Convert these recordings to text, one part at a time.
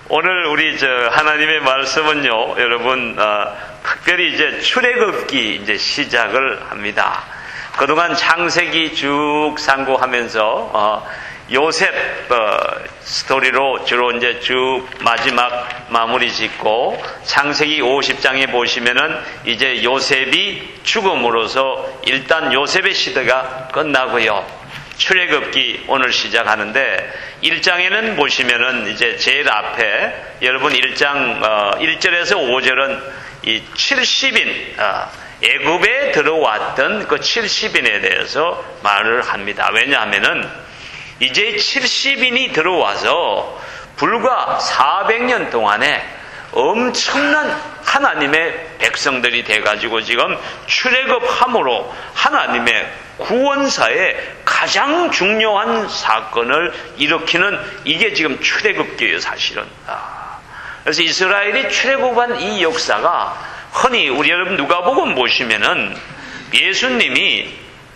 오늘 우리 하나님의 말씀은요, 여러분, 특별히 이제 출애굽기 이제 시작을 합니다. 그동안 창세기 쭉 상고하면서, 요셉, 스토리로 주로 이제 쭉 마지막 마무리 짓고, 창세기 50장에 보시면은 이제 요셉이 죽음으로써 일단 요셉의 시대가 끝나고요. 출애굽기 오늘 시작하는데 1장에는 보시면은 이제 제일 앞에 여러분 1장 1절에서 5절은 이 70인 애굽에 들어왔던 그 70인에 대해서 말을 합니다. 왜냐하면은 이제 70인이 들어와서 불과 400년 동안에 엄청난 하나님의 백성들이 돼가지고 지금 출애굽함으로 하나님의 구원사의 가장 중요한 사건을 일으키는 이게 지금 출애굽기예요, 사실은. 그래서 이스라엘이 출애굽한 이 역사가 흔히 우리 여러분 누가복음 보시면은 예수님이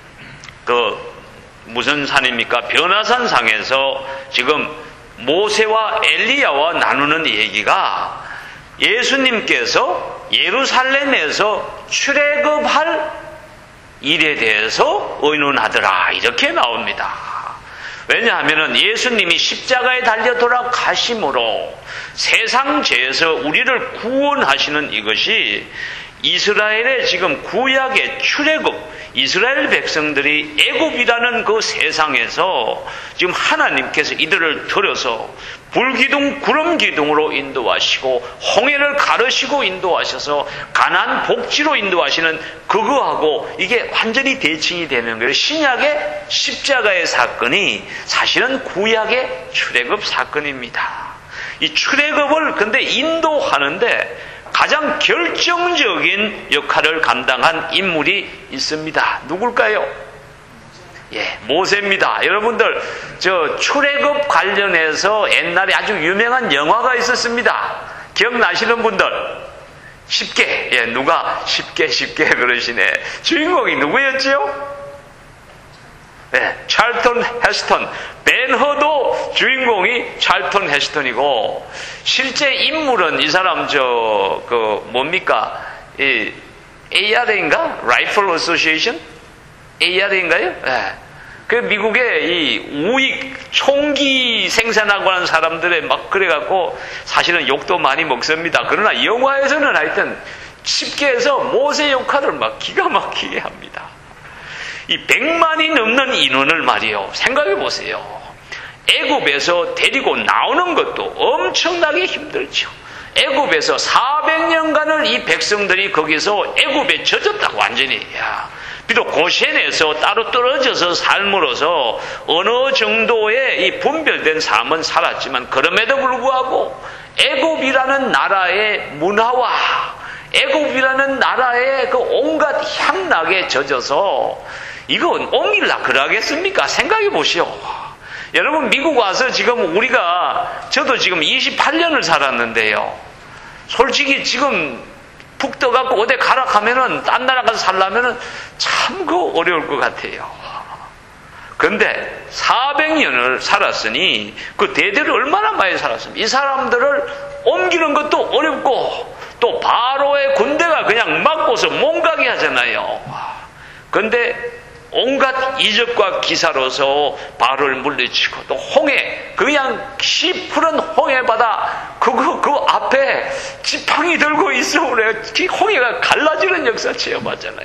무슨 산입니까? 변화산 상에서 지금 모세와 엘리야와 나누는 얘기가 예수님께서 예루살렘에서 출애굽할 일에 대해서 의논하더라 이렇게 나옵니다. 왜냐하면 예수님이 십자가에 달려 돌아가심으로 세상 죄에서 우리를 구원하시는 이것이 이스라엘의 지금 구약의 출애굽, 이스라엘 백성들이 애굽이라는 그 세상에서 지금 하나님께서 이들을 들여서 불기둥 구름기둥으로 인도하시고 홍해를 가르시고 인도하셔서 가나안 복지로 인도하시는 그거하고 이게 완전히 대칭이 되는 거예요. 신약의 십자가의 사건이 사실은 구약의 출애굽 사건입니다. 이 출애굽을 근데 인도하는데 가장 결정적인 역할을 감당한 인물이 있습니다. 누굴까요? 모세입니다. 여러분들, 출애굽 관련해서 옛날에 아주 유명한 영화가 있었습니다. 기억나시는 분들? 쉽게, 누가 쉽게 그러시네. 주인공이 누구였지요? 찰턴 헤스턴. 벤허도 주인공이 찰턴 헤스턴이고, 실제 인물은 이 사람, 뭡니까? ARA인가? 라이플 어소시에이션? ARA인가요? 그 미국의 이 우익 총기 생산하고 하는 사람들의 막 그래갖고 사실은 욕도 많이 먹습니다. 그러나 영화에서는 하여튼 쉽게 해서 모세 역할을 막 기가 막히게 합니다. 이 100만이 넘는 인원을 말이요. 생각해 보세요. 애굽에서 데리고 나오는 것도 엄청나게 힘들죠. 애굽에서 400년간을 이 백성들이 거기서 애굽에 젖었다고 완전히. 비록 고센에서 따로 떨어져서 삶으로서 어느 정도의 이 분별된 삶은 살았지만 그럼에도 불구하고 애굽이라는 나라의 문화와 애굽이라는 나라의 그 온갖 향락에 젖어서 이건 옮길라 그러겠습니까? 생각해 보시오. 여러분 미국 와서 지금 저도 지금 28년을 살았는데요. 솔직히 지금 푹 떠갖고 어디 가라 하면은 딴 나라 가서 살려면은 참 어려울 것 같아요. 근데 400년을 살았으니 그 대대로 얼마나 많이 살았습니까? 이 사람들을 옮기는 것도 어렵고 또 바로의 군대가 그냥 막고서 몸가게 하잖아요. 근데 온갖 이적과 기사로서 바로를 물리치고 또 홍해 그냥 시푸른 홍해바다 그 앞에 지팡이 들고 있어 그래요. 홍해가 갈라지는 역사 체험하잖아요.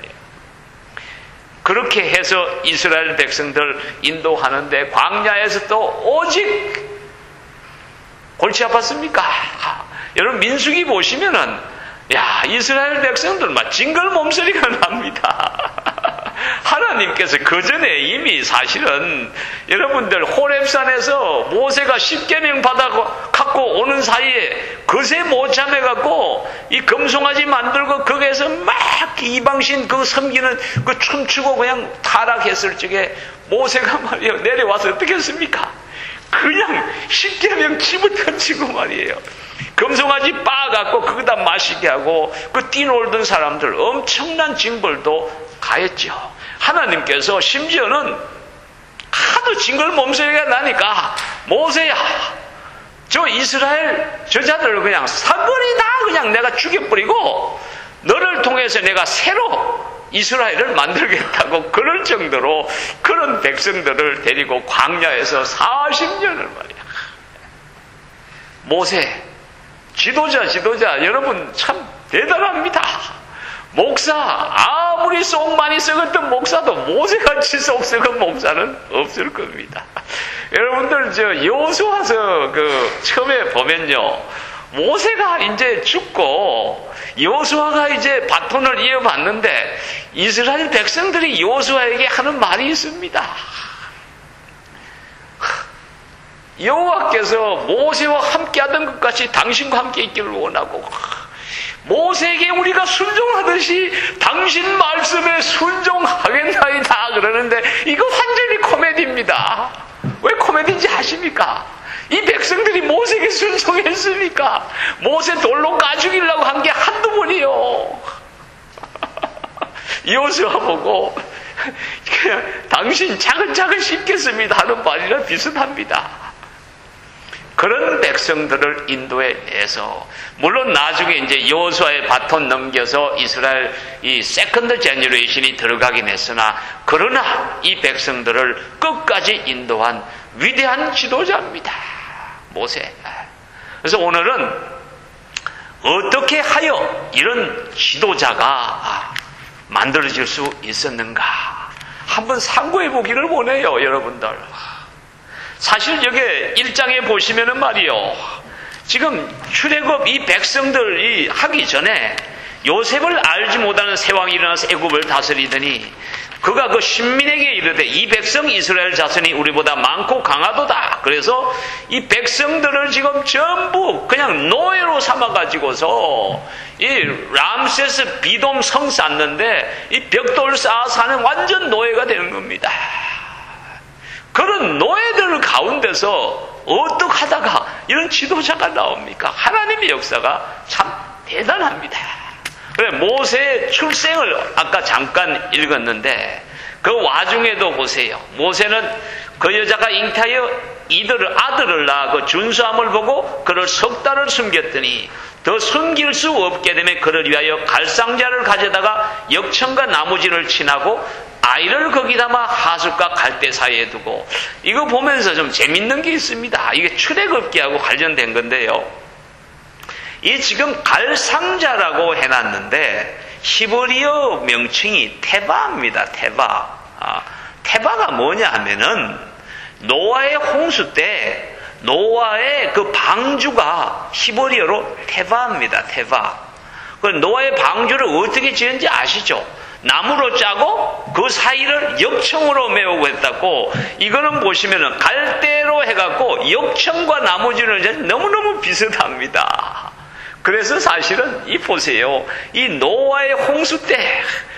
그렇게 해서 이스라엘 백성들 인도하는데 광야에서 또 오직 골치 아팠습니까? 여러분 민수기 보시면은 이스라엘 백성들 막 징글 몸소리가 납니다. 하나님께서 그 전에 이미 사실은 여러분들 호렙산에서 모세가 10계명 받아 갖고 오는 사이에 그새 못 참해갖고 이 금송아지 만들고 거기에서 막 이방신 섬기는 춤추고 그냥 타락했을 적에 모세가 말이에요. 내려와서 어떻게 했습니까? 그냥 10계명 치부터 치고 말이에요. 금송아지 빻아갖고 거기다 마시게 하고 뛰놀던 사람들 엄청난 징벌도 가했죠. 하나님께서 심지어는 하도 징글 몸소리가 나니까 모세야 저 이스라엘 저자들을 그냥 사거리 다 그냥 내가 죽여버리고 너를 통해서 내가 새로 이스라엘을 만들겠다고 그럴 정도로 그런 백성들을 데리고 광야에서 40년을 말이야. 모세 지도자 여러분 참 대단합니다. 목사 아무리 속 많이 썩었던 목사도 모세같이 속 썩은 목사는 없을 겁니다. 여러분들 저 여호수아서 처음에 보면요, 모세가 이제 죽고 여호수아가 이제 바톤을 이어받는데 이스라엘 백성들이 여호수아에게 하는 말이 있습니다. 여호와께서 모세와 함께하던 것 같이 당신과 함께 있기를 원하고 모세에게 우리가 순종하듯이 당신 말씀에 순종하겠나이다 그러는데 이거 완전히 코미디입니다. 왜 코미디인지 아십니까? 이 백성들이 모세에게 순종했습니까? 모세 돌로 까 죽이려고 한 게 한두 번이요. 여호수아 보고 그냥 당신 차근차근 씹겠습니다 하는 말이랑 비슷합니다. 그런 백성들을 인도해내서 물론 나중에 이제 여호수아의 바톤 넘겨서 이스라엘 이 세컨드 제너레이션이 들어가긴 했으나 그러나 이 백성들을 끝까지 인도한 위대한 지도자입니다. 모세. 그래서 오늘은 어떻게 하여 이런 지도자가 만들어질 수 있었는가 한번 상고해 보기를 원해요, 여러분들. 사실 여기 1장에 보시면은 말이요, 지금 출애굽 이 백성들이 하기 전에 요셉을 알지 못하는 세왕이 일어나서 애굽을 다스리더니 그가 그 신민에게 이르되 이 백성 이스라엘 자손이 우리보다 많고 강하도다. 그래서 이 백성들을 지금 전부 그냥 노예로 삼아가지고서 이 람세스 비돔 성 쌓는데 이 벽돌 쌓아 사는 완전 노예가 되는 겁니다. 그런 노예들 가운데서 어떻게 하다가 이런 지도자가 나옵니까? 하나님의 역사가 참 대단합니다. 그래, 모세의 출생을 아까 잠깐 읽었는데 그 와중에도 보세요. 모세는 그 여자가 잉태하여 아들을 낳아 그 준수함을 보고 그를 석 달을 숨겼더니 더 숨길 수 없게 되면 그를 위하여 갈상자를 가져다가 역청과 나무진을 친하고 아이를 거기 담아 하숫과 갈대 사이에 두고, 이거 보면서 좀 재밌는 게 있습니다. 이게 출애굽기하고 관련된 건데요. 이 지금 갈상자라고 해놨는데 히브리어 명칭이 테바입니다. 테바가 뭐냐 하면은 노아의 홍수 때 노아의 그 방주가 히브리어로 테바입니다. 테바. 그 노아의 방주를 어떻게 지은지 아시죠? 나무로 짜고 그 사이를 역청으로 메우고 했다고. 이거는 보시면은 갈대로 해갖고 역청과 나무지는 너무너무 비슷합니다. 그래서 사실은 이 보세요. 이 노아의 홍수 때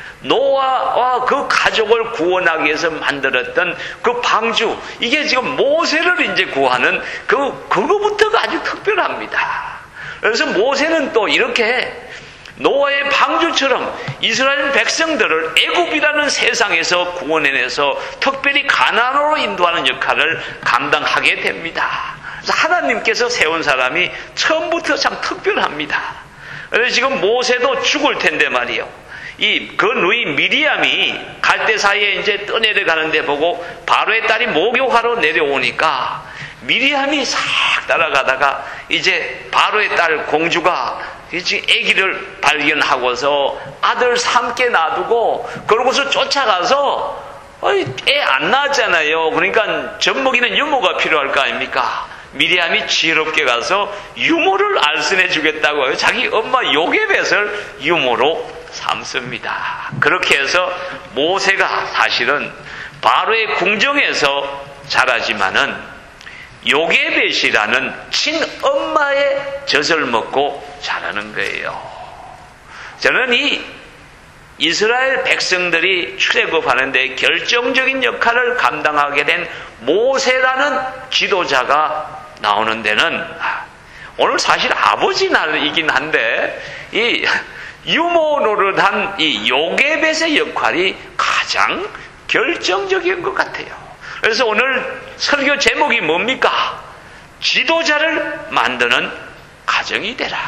노아와 그 가족을 구원하기 위해서 만들었던 그 방주, 이게 지금 모세를 이제 구하는 그거부터가 아주 특별합니다. 그래서 모세는 또 이렇게 노아의 방주처럼 이스라엘 백성들을 애굽이라는 세상에서 구원해내서 특별히 가나안으로 인도하는 역할을 감당하게 됩니다. 그래서 하나님께서 세운 사람이 처음부터 참 특별합니다. 그래서 지금 모세도 죽을 텐데 말이요, 그 누이 미리암이 갈대 사이에 이제 떠내려가는데 보고 바로의 딸이 목욕하러 내려오니까 미리암이 싹 따라가다가 이제 바로의 딸 공주가 이제 아기를 발견하고서 아들 함께 놔두고 그러고서 쫓아가서 애 안 낳았잖아요. 그러니까 젖먹이는 유모가 필요할 거 아닙니까? 미리암이 지혜롭게 가서 유모를 알선해 주겠다고 자기 엄마 요게벳을 유모로 삼습니다. 그렇게 해서 모세가 사실은 바로의 궁정에서 자라지만은 요게벳이라는 친엄마의 젖을 먹고 자라는 거예요. 저는 이 이스라엘 백성들이 출애굽하는데 결정적인 역할을 감당하게 된 모세라는 지도자가 나오는 데는 오늘 사실 아버지 날이긴 한데 이 유모 노릇한 이 요게벳의 역할이 가장 결정적인 것 같아요. 그래서 오늘 설교 제목이 뭡니까? 지도자를 만드는 가정이 되라.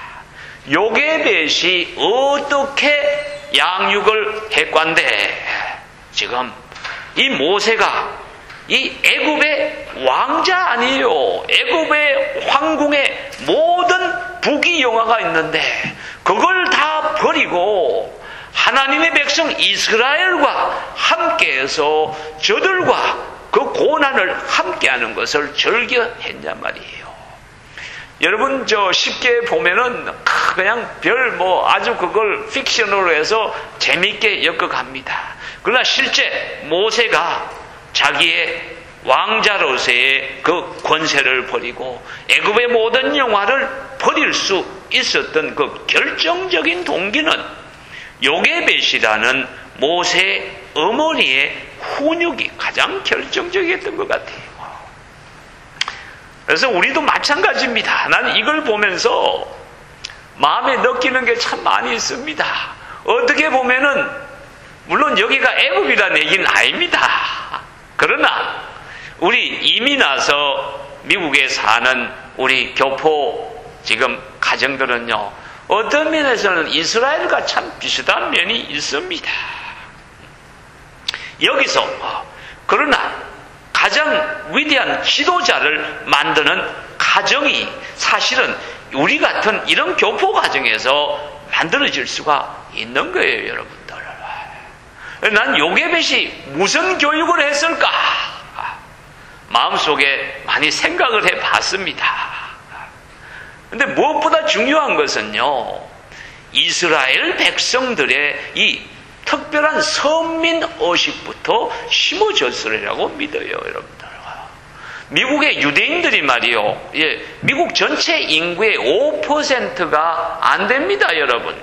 요게벳이 어떻게 양육을 했관데 지금 이 모세가 이 애굽의 왕자 아니에요. 애굽의 황궁에 모든 부귀영화가 있는데 그걸 다 버리고 하나님의 백성 이스라엘과 함께해서 저들과 그 고난을 함께하는 것을 즐겨했냔 말이에요. 여러분 쉽게 보면은 그냥 아주 그걸 픽션으로 해서 재밌게 엮어갑니다. 그러나 실제 모세가 자기의 왕자로서의 그 권세를 버리고 애굽의 모든 영화를 버릴 수 있었던 그 결정적인 동기는 요게벳이라는 모세 어머니의 훈육이 가장 결정적이었던 것 같아요. 그래서 우리도 마찬가지입니다. 나는 이걸 보면서 마음에 느끼는 게 참 많이 있습니다. 어떻게 보면은 물론 여기가 애굽이라는 얘기는 아닙니다. 그러나 우리 이민 와서 미국에 사는 우리 교포 지금 가정들은요, 어떤 면에서는 이스라엘과 참 비슷한 면이 있습니다. 여기서 그러나 가장 위대한 지도자를 만드는 가정이 사실은 우리 같은 이런 교포 가정에서 만들어질 수가 있는 거예요, 여러분들. 난 요게벳이 무슨 교육을 했을까? 마음속에 많이 생각을 해봤습니다. 근데 무엇보다 중요한 것은요, 이스라엘 백성들의 이 특별한 선민의식부터 심어졌으리라고 믿어요, 여러분들. 미국의 유대인들이 말이요, 미국 전체 인구의 5%가 안 됩니다, 여러분.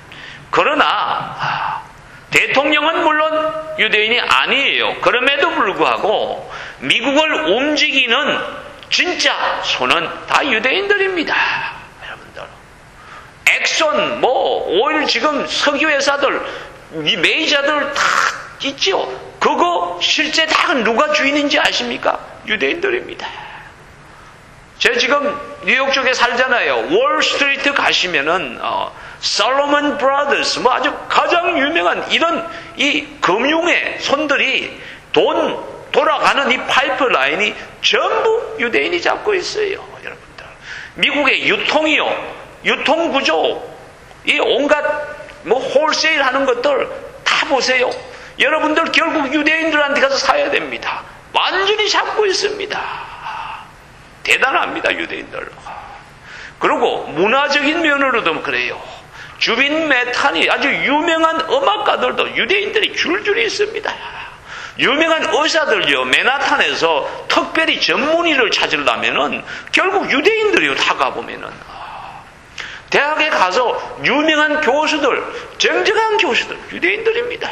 그러나 대통령은 물론 유대인이 아니에요. 그럼에도 불구하고 미국을 움직이는 진짜 손은 다 유대인들입니다, 여러분들. 엑손, 오일 지금 석유 회사들, 이 메이저들 다 있죠. 그거 실제 다 누가 주인인지 아십니까? 유대인들입니다. 제가 지금 뉴욕 쪽에 살잖아요. 월스트리트 가시면은 솔로몬 브라더스, 아주 가장 유명한 이런 이 금융의 손들이 돌아가는 이 파이프라인이 전부 유대인이 잡고 있어요, 여러분들. 미국의 유통 구조, 이 온갖 홀세일 하는 것들 다 보세요. 여러분들 결국 유대인들한테 가서 사야 됩니다. 완전히 잡고 있습니다. 대단합니다, 유대인들. 그리고 문화적인 면으로도 그래요. 주빈 메탄이 아주 유명한 음악가들도 유대인들이 줄줄이 있습니다. 유명한 의사들요, 맨하탄에서 특별히 전문의를 찾으려면은 결국 유대인들이요, 다 가보면은. 대학에 가서 유명한 교수들, 정정한 교수들, 유대인들입니다.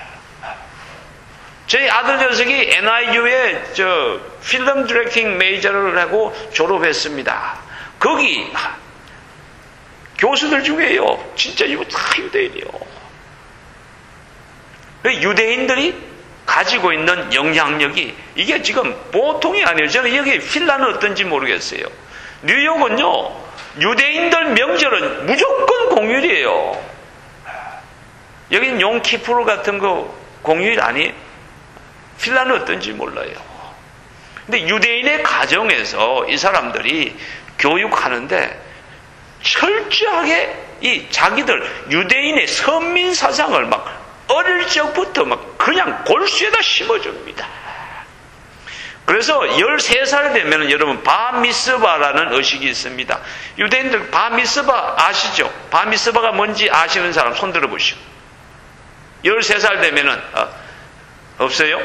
저희 아들 녀석이 NIU에 필름 디렉팅 메이저를 하고 졸업했습니다. 거기 교수들 중에요, 진짜 이거 다 유대인이요. 유대인들이 가지고 있는 영향력이 이게 지금 보통이 아니에요. 저는 여기 핀란드는 어떤지 모르겠어요. 뉴욕은요, 유대인들 명절은 무조건 공휴일이에요. 여기는 용키푸르 같은 거 공휴일 아니에요? 핀란드는 어떤지 몰라요. 근데 유대인의 가정에서 이 사람들이 교육하는데 철저하게 이 자기들 유대인의 선민 사상을 막 어릴 적부터 막 그냥 골수에다 심어줍니다. 그래서 13살 되면 여러분 바미스바라는 의식이 있습니다. 유대인들 바미스바 아시죠? 바미스바가 뭔지 아시는 사람 손 들어보시고. 13살 되면은 없어요?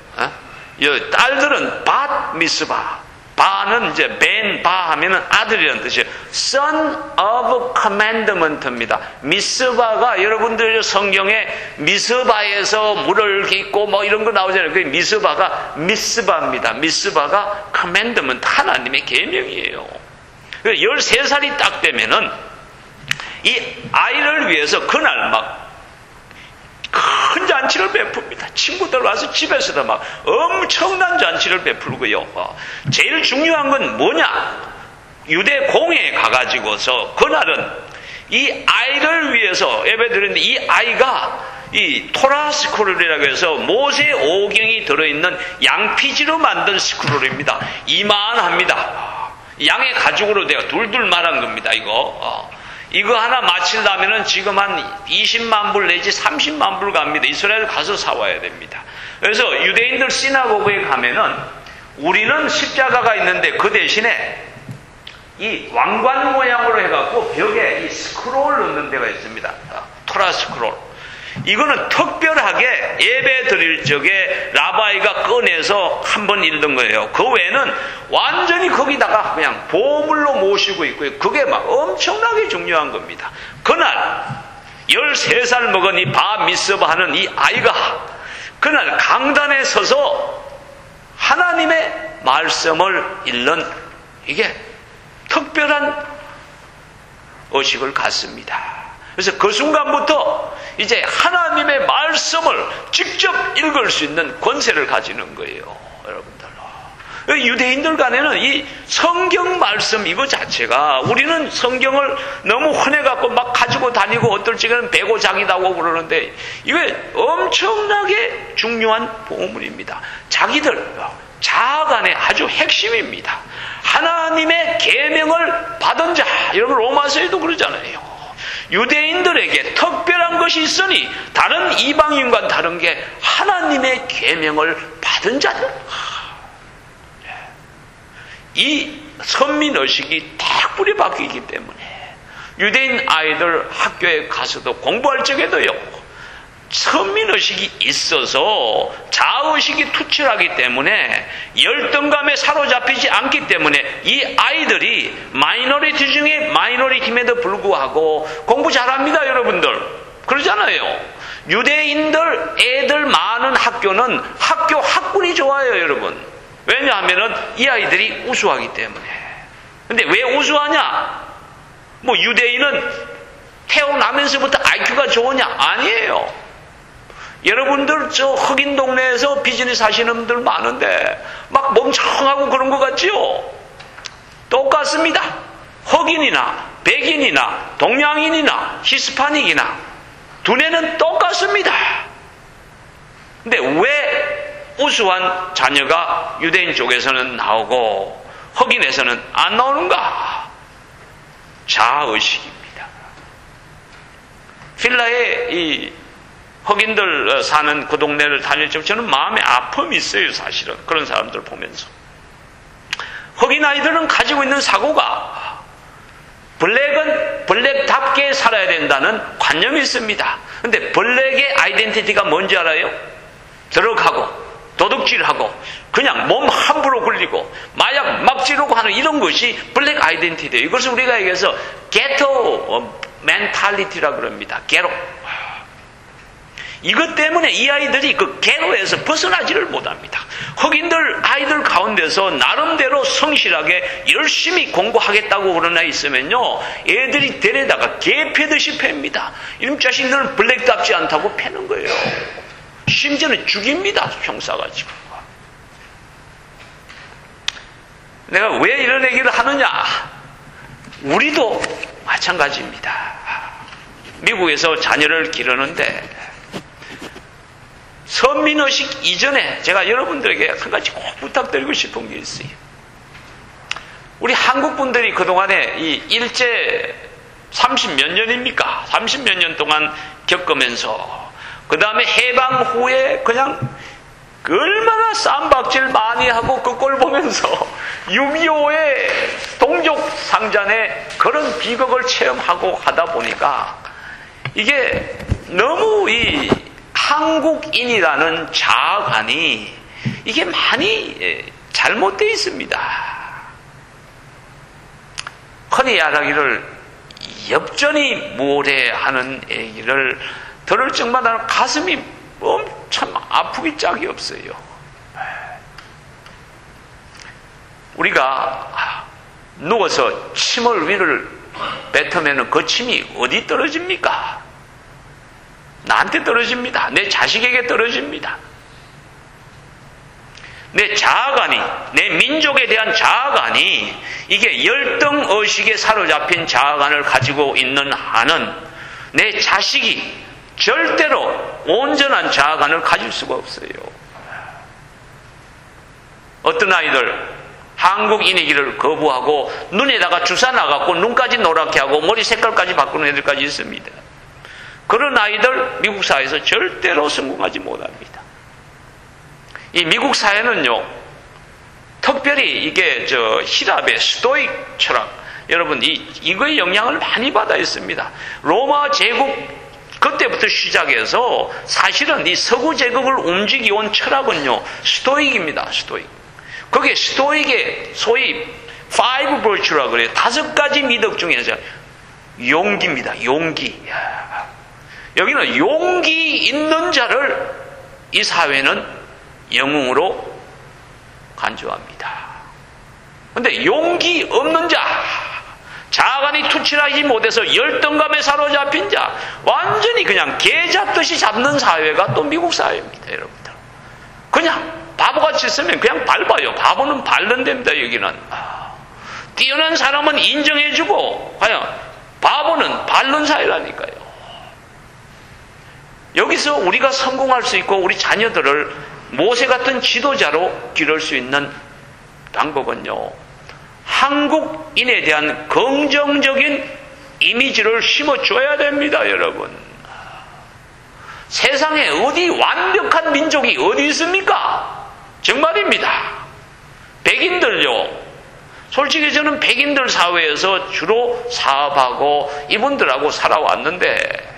딸들은 밭미스바. 바는 이제 벤바 하면은 아들이라는 뜻이에요. Son of Commandment입니다. 미스바가 여러분들 성경에 미스바에서 물을 깃고 이런 거 나오잖아요. 그 미스바가 미스바입니다. 미스바가 Commandment, 하나님의 계명이에요. 13살이 딱 되면은 이 아이를 위해서 그날 막 큰 잔치를 베풉니다. 친구들 와서 집에서도 막 엄청난 잔치를 베풀고요. 제일 중요한 건 뭐냐? 유대 공회에 가가지고서 그날은 이 아이를 위해서 예배드리는데, 이 아이가 이 토라 스크롤이라고 해서 모세 오경이 들어있는 양피지로 만든 스크롤입니다. 이만합니다. 양의 가죽으로 내가 둘둘만한 겁니다. 이거 하나 마치려면은 지금 한 20만 불 내지 30만 불 갑니다. 이스라엘 가서 사와야 됩니다. 그래서 유대인들 시나고그에 가면은 우리는 십자가가 있는데 그 대신에 이 왕관 모양으로 해갖고 벽에 이 스크롤 넣는 데가 있습니다. 토라 스크롤. 이거는 특별하게 예배 드릴 적에 라바이가 꺼내서 한번 읽는 거예요. 그 외에는 완전히 거기다가 그냥 보물로 모시고 있고요. 그게 막 엄청나게 중요한 겁니다. 그날 13살 먹은 이 바 미스바 하는 이 아이가 그날 강단에 서서 하나님의 말씀을 읽는, 이게 특별한 의식을 갖습니다. 그래서 그 순간부터 이제 하나님의 말씀을 직접 읽을 수 있는 권세를 가지는 거예요, 여러분들. 유대인들 간에는 이 성경 말씀 이거 자체가, 우리는 성경을 너무 흔해갖고 막 가지고 다니고 어떨 적에는 베고 자기다고 그러는데, 이게 엄청나게 중요한 보물입니다. 자기들 자아 안에 아주 핵심입니다. 하나님의 계명을 받은 자, 여러분 로마서에도 그러잖아요. 유대인들에게 특별한 것이 있으니 다른 이방인과 다른 게 하나님의 계명을 받은 자들. 이 선민의식이 딱 뿌리 박히기 때문에 유대인 아이들 학교에 가서도 공부할 적에도요, 선민의식이 있어서 자아의식이 투철하기 때문에 열등감에 사로잡히지 않기 때문에 이 아이들이 마이너리티 중에 마이너리티임에도 불구하고 공부 잘합니다, 여러분들. 그러잖아요. 유대인들 애들 많은 학교는 학교 학군이 좋아요, 여러분. 왜냐하면 이 아이들이 우수하기 때문에. 근데 왜 우수하냐? 뭐 유대인은 태어나면서부터 IQ가 좋으냐? 아니에요. 여러분들 저 흑인 동네에서 비즈니스 하시는 분들 많은데 막 멍청하고 그런 것 같지요? 똑같습니다. 흑인이나 백인이나 동양인이나 히스파닉이나 두뇌는 똑같습니다. 근데 왜 우수한 자녀가 유대인 쪽에서는 나오고 흑인에서는 안 나오는가? 자아의식입니다. 필라에 이 흑인들 사는 그 동네를 다닐 때 저는 마음에 아픔이 있어요, 사실은. 그런 사람들 보면서. 흑인 아이들은 가지고 있는 사고가 블랙은 블랙답게 살아야 된다는 관념이 있습니다. 근데 블랙의 아이덴티티가 뭔지 알아요? 드럭하고 도둑질하고 그냥 몸 함부로 굴리고 마약 막 지르고 하는 이런 것이 블랙 아이덴티티예요. 이것을 우리가 얘기해서 게토 멘탈리티라고 그럽니다. 게로. 이것 때문에 이 아이들이 그 게로에서 벗어나지를 못합니다. 흑인들 아이들 가운데서 나름대로 성실하게 열심히 공부하겠다고 그런 아이 있으면요, 애들이 데려다가 개 패듯이 팹니다. 이런 자신들은 블랙답지 않다고 패는 거예요. 심지어는 죽입니다, 형사가지고. 내가 왜 이런 얘기를 하느냐? 우리도 마찬가지입니다. 미국에서 자녀를 기르는데 선민의식 이전에 제가 여러분들에게 한 가지 꼭 부탁드리고 싶은 게 있어요. 우리 한국 분들이 그동안에 이 일제 30몇 년입니까? 30몇 년 동안 겪으면서 그 다음에 해방 후에 그냥 얼마나 쌈박질 많이 하고 그 꼴 보면서 6.25의 동족 상잔의 그런 비극을 체험하고 하다 보니까 이게 너무 이 한국인이라는 자아관이 이게 많이 잘못되어 있습니다. 흔히 말하기를 엽전이 무례하는 얘기를 들을 적마다 가슴이 참 아프기 짝이 없어요. 우리가 누워서 침을 위를 뱉으면 그 침이 어디 떨어집니까? 나한테 떨어집니다. 내 자식에게 떨어집니다. 내 자아관이, 내 민족에 대한 자아관이 이게 열등의식에 사로잡힌 자아관을 가지고 있는 한은 내 자식이 절대로 온전한 자아관을 가질 수가 없어요. 어떤 아이들 한국인이기를 거부하고 눈에다가 주사 놔갖고 눈까지 노랗게 하고 머리 색깔까지 바꾸는 애들까지 있습니다. 그런 아이들 미국 사회에서 절대로 성공하지 못합니다. 이 미국 사회는요, 특별히 이게希腊의 스토익 철학, 여러분 이거의 영향을 많이 받아 있습니다. 로마 제국 그때부터 시작해서 사실은 이 서구 제국을 움직여온 철학은요, 스토익입니다. 스토익. 그게 스토익의 소위 5 virtue라고 그래요. 5가지 미덕 중에서 용기입니다. 용기. 여기는 용기 있는 자를 이 사회는 영웅으로 간주합니다. 그런데 용기 없는 자, 자아관이 투철하지 못해서 열등감에 사로잡힌 자, 완전히 그냥 개 잡듯이 잡는 사회가 또 미국 사회입니다. 여러분들. 그냥 바보같이 있으면 그냥 밟아요. 바보는 밟는 데입니다. 여기는. 뛰어난 사람은 인정해주고 과연 바보는 밟는 사회라니까요. 여기서 우리가 성공할 수 있고 우리 자녀들을 모세 같은 지도자로 기를 수 있는 방법은요, 한국인에 대한 긍정적인 이미지를 심어줘야 됩니다. 여러분. 세상에 어디 완벽한 민족이 어디 있습니까? 정말입니다. 백인들요, 솔직히 저는 백인들 사회에서 주로 사업하고 이분들하고 살아왔는데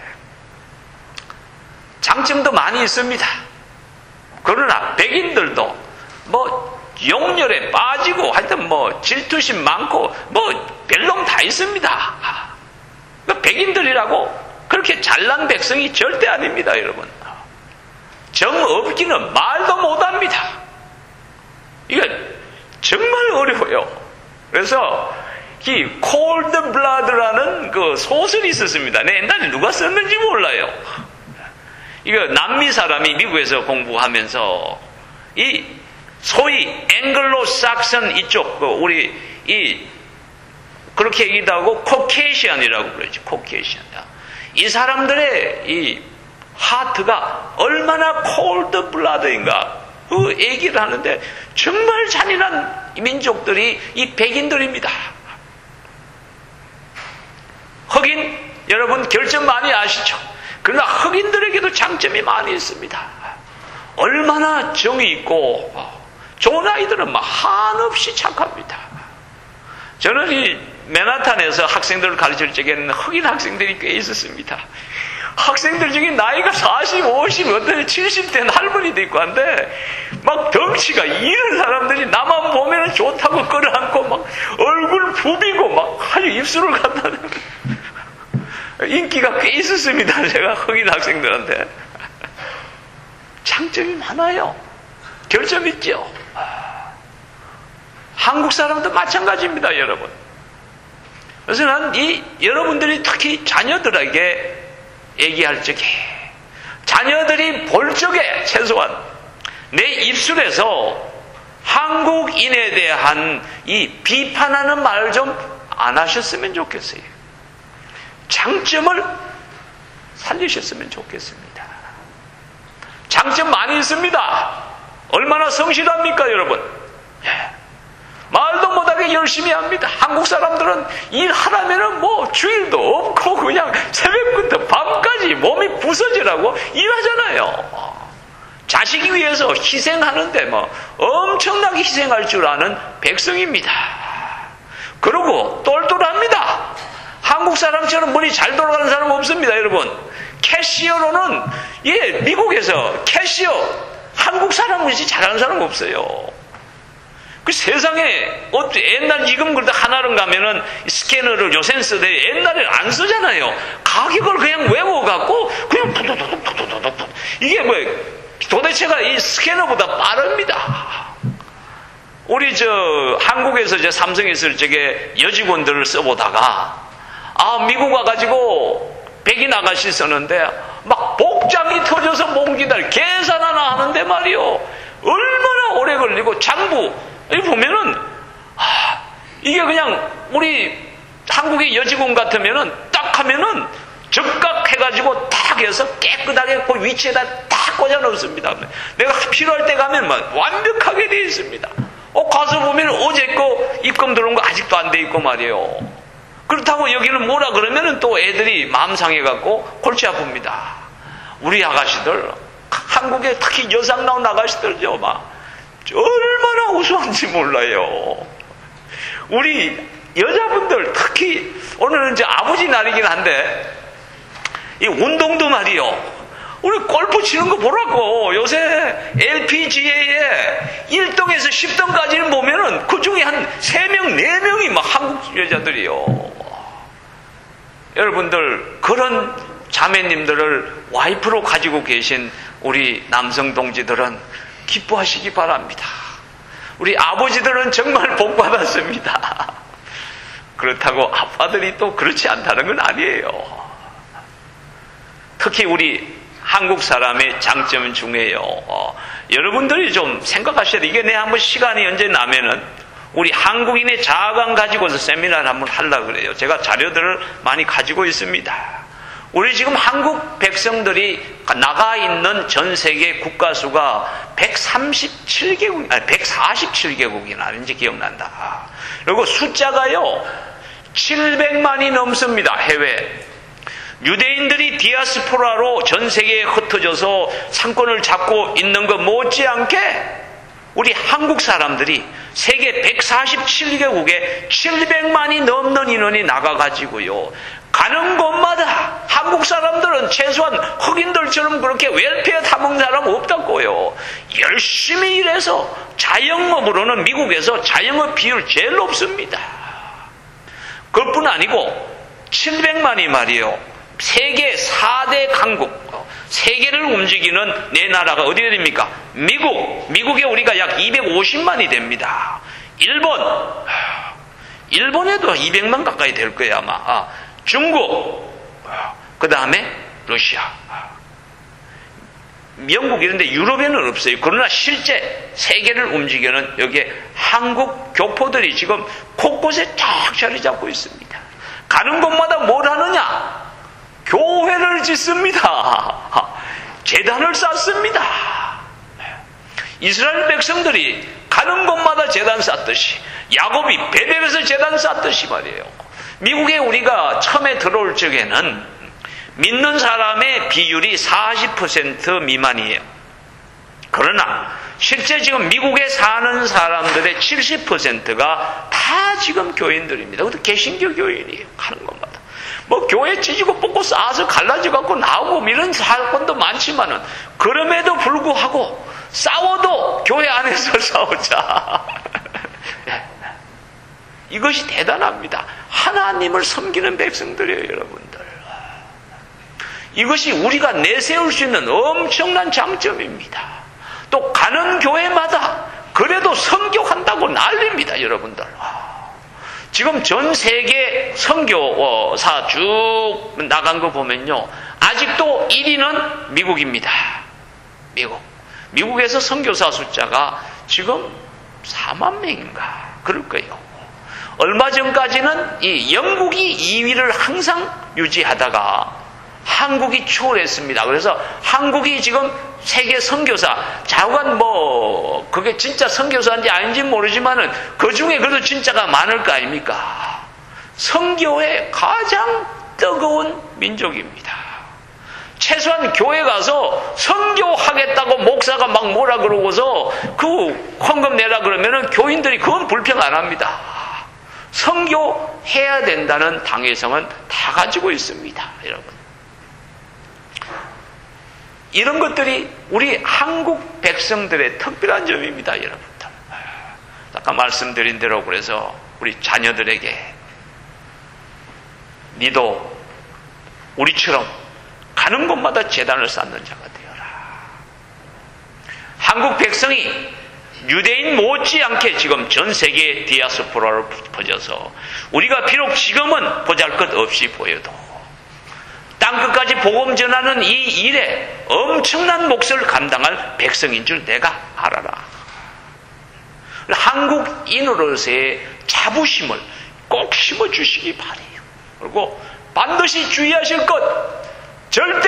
장점도 많이 있습니다. 그러나 백인들도 용렬에 빠지고 하여튼 질투심 많고 별놈 다 있습니다. 백인들이라고 그렇게 잘난 백성이 절대 아닙니다. 여러분. 정 없기는 말도 못합니다. 이게 정말 어려워요. 그래서 이 콜드 블라드라는 그 소설이 있었습니다. 옛날에 누가 썼는지 몰라요. 이거 남미 사람이 미국에서 공부하면서 이 소위 앵글로 삭슨 이쪽 우리 그렇게 얘기도 하고 코케이션이라고 그러죠. 코케이션. 이 사람들의 이 하트가 얼마나 콜드 블라드인가 그 얘기를 하는데 정말 잔인한 민족들이 이 백인들입니다. 흑인 여러분 결점 많이 아시죠? 그러나 흑인들에게도 장점이 많이 있습니다. 얼마나 정이 있고 좋은 아이들은 한없이 착합니다. 저는 이 맨하탄에서 학생들을 가르칠 적에는 흑인 학생들이 꽤 있었습니다. 학생들 중에 나이가 40, 50, 어떤 70된 할머니도 있고 한데 막 덩치가 이런 사람들이 나만 보면 좋다고 끌어안고 막 얼굴 부비고 막 아주 입술을 갖다 인기가 꽤 있었습니다. 제가 흑인 학생들한테. 장점이 많아요. 결점 있죠. 한국 사람도 마찬가지입니다. 여러분. 그래서 난 여러분들이 특히 자녀들에게 얘기할 적에 자녀들이 볼 적에 최소한 내 입술에서 한국인에 대한 이 비판하는 말 좀 안 하셨으면 좋겠어요. 장점을 살리셨으면 좋겠습니다. 장점 많이 있습니다. 얼마나 성실합니까, 여러분? 말도 못하게 열심히 합니다. 한국 사람들은 일하라면은 주일도 없고 그냥 새벽부터 밤까지 몸이 부서지라고 일하잖아요. 자식 위해서 희생하는데 엄청나게 희생할 줄 아는 백성입니다. 그리고 똘똘합니다. 한국 사람처럼 머리 잘 돌아가는 사람 없습니다, 여러분. 캐시어로는 미국에서 캐시어 한국 사람이지 잘하는 사람 없어요. 그 세상에 옛날 지금 그래도 하나를 가면은 스캐너를 요새는 쓰되 옛날에는 안 쓰잖아요. 가격을 그냥 외워갖고 그냥 톡톡톡톡톡톡 이게 도대체가 이 스캐너보다 빠릅니다. 우리 한국에서 삼성에 있을 적에 여직원들을 써보다가 미국 와가지고 백인 아가씨 쓰는데 막 복 복장이 터져서 못 기다려. 계산 하나 하는데 말이요. 얼마나 오래 걸리고 장부. 여기 보면은, 이게 그냥 우리 한국의 여직원 같으면은 딱 하면은 적각 해가지고 딱 해서 깨끗하게 그 위치에다 딱 꽂아 놓습니다. 내가 필요할 때 가면 완벽하게 되어 있습니다. 가서 보면 어제 거 입금 들어온 거 아직도 안 돼 있고 말이에요. 그렇다고 여기는 뭐라 그러면은 또 애들이 마음 상해갖고 골치 아픕니다. 우리 아가씨들, 한국에 특히 여상 나온 아가씨들죠, 얼마나 우수한지 몰라요. 우리 여자분들 특히 오늘은 이제 아버지 날이긴 한데 이 운동도 말이요. 우리 골프 치는 거 보라고. 요새 LPGA에 1등에서 10등까지는 보면은 그 중에 한 3명, 4명이 한국 여자들이요. 여러분들, 그런 자매님들을 와이프로 가지고 계신 우리 남성 동지들은 기뻐하시기 바랍니다. 우리 아버지들은 정말 복 받았습니다. 그렇다고 아빠들이 또 그렇지 않다는 건 아니에요. 특히 우리 한국 사람의 장점 중에요. 여러분들이 좀 생각하셔야 돼요. 이게 내 한번 시간이 언제 나면은 우리 한국인의 자아감 가지고서 세미나를 한번 하려고 그래요. 제가 자료들을 많이 가지고 있습니다. 우리 지금 한국 백성들이 나가 있는 전 세계 국가 수가 147개국이나 아닌지 기억난다. 그리고 숫자가요, 700만이 넘습니다. 해외. 유대인들이 디아스포라로 전 세계에 흩어져서 상권을 잡고 있는 것 못지않게 우리 한국 사람들이 세계 147개국에 700만이 넘는 인원이 나가가지고요. 가는 곳마다 한국 사람들은 최소한 흑인들처럼 그렇게 웰페어 타먹는 사람 없다고요. 열심히 일해서 자영업으로는 미국에서 자영업 비율 제일 높습니다. 그것뿐 아니고 700만이 말이에요. 세계 4대 강국, 세계를 움직이는 네 나라가 어디가 됩니까? 미국에 우리가 약 250만이 됩니다. 일본에도 200만 가까이 될 거예요 아마. 중국, 그 다음에 러시아, 영국 이런데 유럽에는 없어요. 그러나 실제 세계를 움직이는 여기에 한국 교포들이 지금 곳곳에 쫙 자리 잡고 있습니다. 가는 곳마다 뭘 하느냐? 교회를 짓습니다. 제단을 쌓습니다. 이스라엘 백성들이 가는 곳마다 제단 쌓듯이, 야곱이 베델에서 제단 쌓듯이 말이에요. 미국에 우리가 처음에 들어올 적에는 믿는 사람의 비율이 40% 미만이에요. 그러나 실제 지금 미국에 사는 사람들의 70%가 다 지금 교인들입니다. 그것도 개신교 교인이에요. 가는 곳마다. 교회 찢고 뽑고 쌓아서 갈라져갖고 나오고 이런 사건도 많지만은, 그럼에도 불구하고 싸워도 교회 안에서 싸우자. 이것이 대단합니다. 하나님을 섬기는 백성들이에요, 여러분들. 이것이 우리가 내세울 수 있는 엄청난 장점입니다. 또 가는 교회마다 그래도 선교한다고 난립니다, 여러분들. 지금 전 세계 선교사 쭉 나간 거 보면요, 아직도 1위는 미국입니다. 미국에서 선교사 숫자가 지금 4만 명인가 그럴 거예요. 얼마 전까지는 이 영국이 2위를 항상 유지하다가 한국이 초월했습니다. 그래서 한국이 지금 세계 선교사, 좌우간 그게 진짜 선교사인지 아닌지 모르지만은 그 중에 그래도 진짜가 많을 거 아닙니까? 선교의 가장 뜨거운 민족입니다. 최소한 교회 가서 선교하겠다고 목사가 막 뭐라 그러고서 그 헌금 내라 그러면은 교인들이 그건 불평 안 합니다. 선교해야 된다는 당위성은 다 가지고 있습니다, 여러분. 이런 것들이 우리 한국 백성들의 특별한 점입니다, 여러분들. 아까 말씀드린 대로 그래서 우리 자녀들에게 니도 우리처럼 가는 곳마다 제단을 쌓는 자가 되어라. 한국 백성이 유대인 못지않게 지금 전 세계 디아스포라로 퍼져서 우리가 비록 지금은 보잘것 없이 보여도 땅끝까지 복음 전하는 이 일에 엄청난 몫을 감당할 백성인 줄 내가 알아라. 한국인으로서의 자부심을 꼭 심어주시기 바래요. 그리고 반드시 주의하실 것, 절대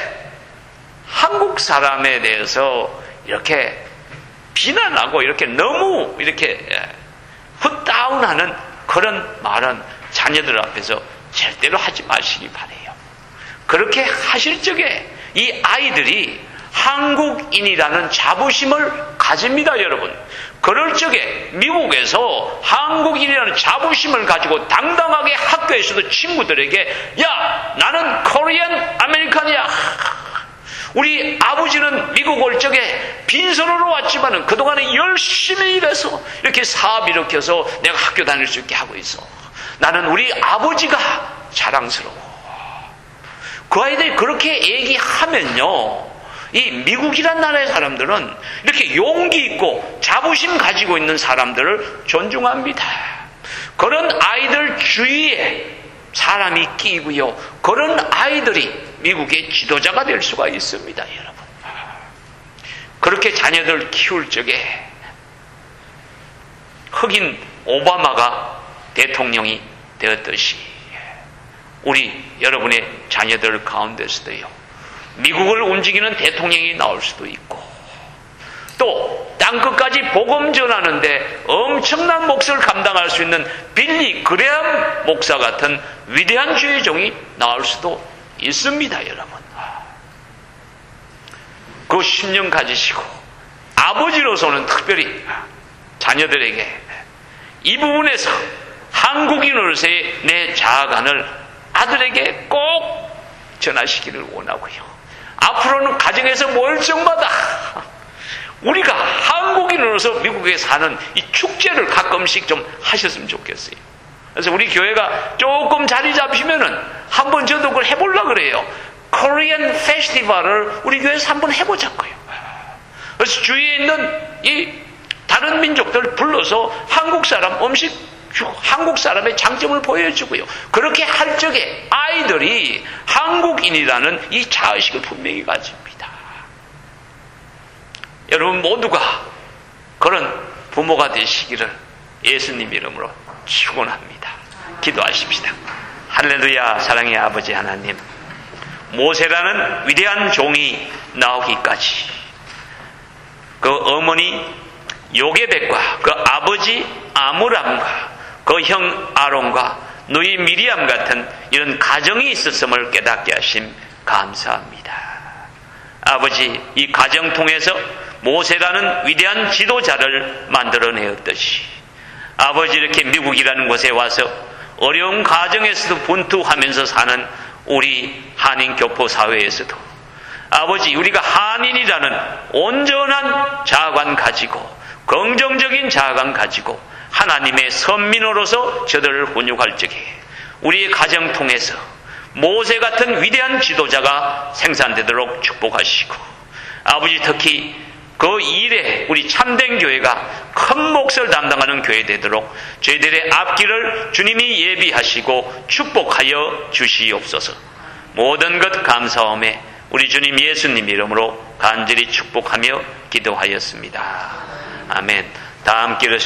한국 사람에 대해서 이렇게 비난하고 이렇게 너무 이렇게 훗다운하는 그런 말은 자녀들 앞에서 절대로 하지 마시기 바래요. 그렇게 하실 적에 이 아이들이 한국인이라는 자부심을 가집니다, 여러분. 그럴 적에 미국에서 한국인이라는 자부심을 가지고 당당하게 학교에서도 친구들에게 야, 나는 코리안 아메리칸이야. 우리 아버지는 미국 올 적에 빈손으로 왔지만은 그동안에 열심히 일해서 이렇게 사업 일으켜서 내가 학교 다닐 수 있게 하고 있어. 나는 우리 아버지가 자랑스러워. 그 아이들이 그렇게 얘기하면요, 이 미국이란 나라의 사람들은 이렇게 용기 있고 자부심 가지고 있는 사람들을 존중합니다. 그런 아이들 주위에 사람이 끼고요, 그런 아이들이 미국의 지도자가 될 수가 있습니다, 여러분. 그렇게 자녀들 키울 적에 흑인 오바마가 대통령이 되었듯이 우리 여러분의 자녀들 가운데서도요, 미국을 움직이는 대통령이 나올 수도 있고, 또 땅끝까지 복음 전하는데 엄청난 몫을 감당할 수 있는 빌리 그레엄 목사 같은 위대한 주의 종이 나올 수도 있습니다, 여러분. 그 신념 가지시고 아버지로서는 특별히 자녀들에게 이 부분에서 한국인으로서의 내 자아관을 아들에게 꼭 전하시기를 원하고요. 앞으로는 가정에서 모일적마다 우리가 한국인으로서 미국에 사는 이 축제를 가끔씩 좀 하셨으면 좋겠어요. 그래서 우리 교회가 조금 자리 잡히면은 한번 저도 그걸 해보려고 그래요. 코리안 페스티벌을 우리 교회에서 한번 해보자고요. 그래서 주위에 있는 이 다른 민족들 불러서 한국 사람 음식, 한국 사람의 장점을 보여주고요. 그렇게 할 적에 아이들이 한국인이라는 이 자의식을 분명히 가집니다. 여러분 모두가 그런 부모가 되시기를 예수님 이름으로 축원합니다. 기도하십시다. 할렐루야. 사랑의 아버지 하나님, 모세라는 위대한 종이 나오기까지 그 어머니 요게벳과 그 아버지 아므람과 그 형 아론과 누이 미리암 같은 이런 가정이 있었음을 깨닫게 하심 감사합니다. 아버지, 이 가정 통해서 모세라는 위대한 지도자를 만들어내었듯이 아버지, 이렇게 미국이라는 곳에 와서 어려운 가정에서도 분투하면서 사는 우리 한인 교포 사회에서도 아버지, 우리가 한인이라는 온전한 자아관 가지고 긍정적인 자아관 가지고 하나님의 선민으로서 저들을 훈육할 적에 우리의 가정 통해서 모세 같은 위대한 지도자가 생산되도록 축복하시고, 아버지, 특히 그 일에 우리 참된 교회가 큰 몫을 담당하는 교회 되도록 저희들의 앞길을 주님이 예비하시고 축복하여 주시옵소서. 모든 것 감사함에 우리 주님 예수님 이름으로 간절히 축복하며 기도하였습니다. 아멘. 다 함께